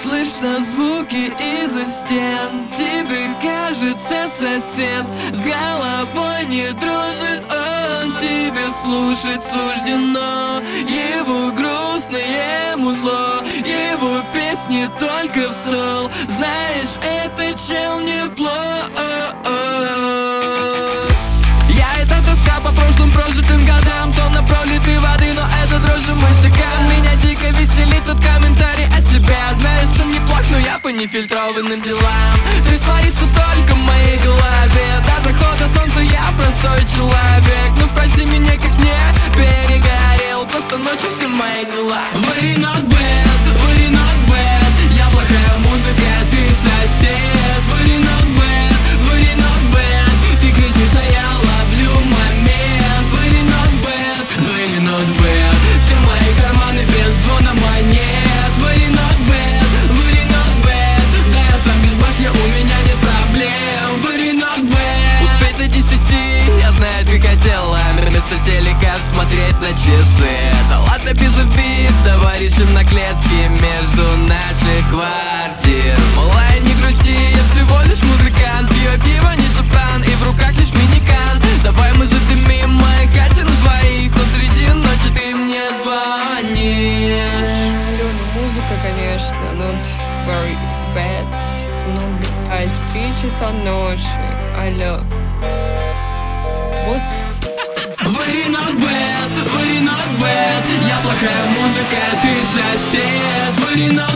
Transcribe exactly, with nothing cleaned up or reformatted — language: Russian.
слышно звуки из-за стен. Тебе кажется, сосед с головой не дружит. Он тебе слушать суждено. Его грустное музло, его песни только в стол. Знаешь, это чел не плох. Я это тоска по прошлым прожитым годам. Тонна пролитой воды, но это дрожь мой стакан. Меня дико веселит тот комментарий от тебя. Знаешь, он неплох, но я по нефильтрованным делам. Трэш творится только в моей голове. До захода солнца я простой человек. Ну спроси меня, как не перегорел. Просто ночью все мои дела. Very not bad, very not bad. Я плохая музыка, ты сосед. Very not bad, very not bad. Ты кричишь, а я ловлю момент. Very not bad, very not bad. Все мои карманы без звона монет. Very not bad, very not bad. Да я сам без башни, у меня нет проблем. Very not bad. Успеть до десяти, я знаю, ты хотела вместо телека смотреть на часы. Да ладно, без обид, давай решим на клетке между наших квартир. Малая, не грусти, я всего лишь музыкант. Пью пиво, не шампан, и в руках лишь миникан. Давай мы задымим в моей хате на двоих, но среди ночи ты мне звонишь. Алена, музыка, конечно, not very bad. Но, блядь, три часа ночи, алло. Вот Very not bad, very not bad. Я плохая музыка, ты сосед. Very not